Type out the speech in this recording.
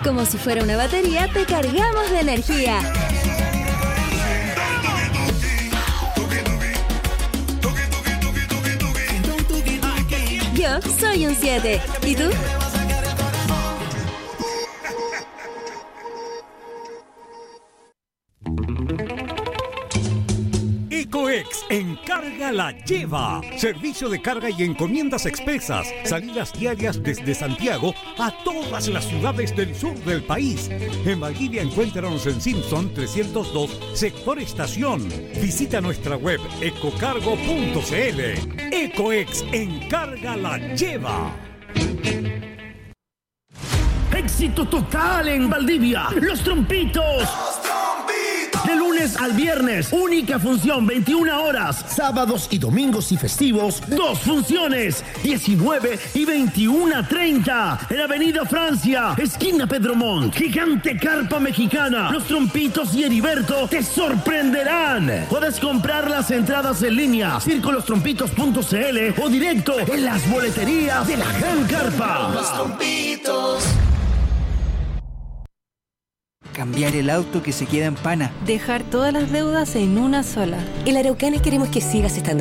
Como si fuera una batería, te cargamos de energía. Yo soy un 7. ¿Y tú? Ecoex Encarga la lleva. Servicio de carga y encomiendas expresas. Salidas diarias desde Santiago a todas las ciudades del sur del país. En Valdivia encuéntranos en Simpson 302, sector estación. Visita nuestra web ecocargo.cl. Ecoex Encarga la lleva. Éxito total en Valdivia. Los Trompitos. De lunes al viernes, única función, 21 horas. Sábados y domingos y festivos, 2 funciones, 19 y 21:30. En Avenida Francia, esquina Pedro Montt. Gigante carpa mexicana. Los Trompitos y Heriberto te sorprenderán. Puedes comprar las entradas en línea, circolosтрompitos.cl o directo en las boleterías de la Gran Carpa. Los Trompitos. Cambiar el auto que se queda en pana. Dejar todas las deudas en una sola. En la Araucana queremos que sigas estando